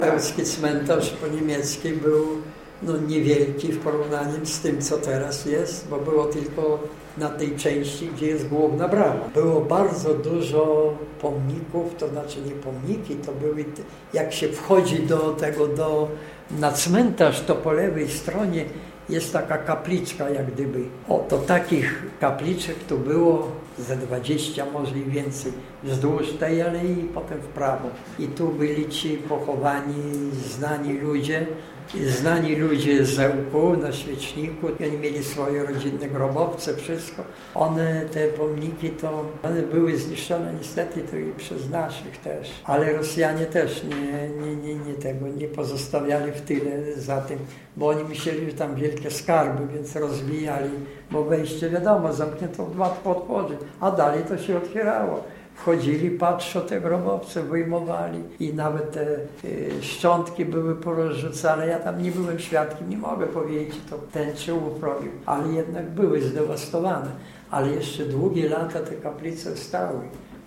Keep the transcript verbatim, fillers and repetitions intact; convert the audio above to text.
Polski cmentarz po niemiecki był no, niewielki w porównaniu z tym, co teraz jest, bo było tylko na tej części, gdzie jest główna brama. Było bardzo dużo pomników, to znaczy nie pomniki, to były, jak się wchodzi do tego, do, na cmentarz, to po lewej stronie jest taka kapliczka jak gdyby. O, to takich kapliczek tu było ze dwadzieścia, może i więcej, wzdłuż tej alei i potem w prawo. I tu byli ci pochowani znani ludzie, znani ludzie z Ełku na Świeczniku. Oni mieli swoje rodzinne grobowce, wszystko. One, te pomniki, to one były zniszczone niestety to i przez naszych też. Ale Rosjanie też nie, nie, nie, nie tego nie pozostawiali w tyle za tym, bo oni myśleli, że tam wielkie skarby, więc rozwijali, bo wejście wiadomo, zamknięto w dwa podwody, a dalej to się otwierało. Wchodzili, patrzą, te grobowce wyjmowali i nawet te y, szczątki były porozrzucane. Ja tam nie byłem świadkiem, nie mogę powiedzieć, to ten czy ów robił, ale jednak były zdewastowane. Ale jeszcze długie lata te kaplice stały.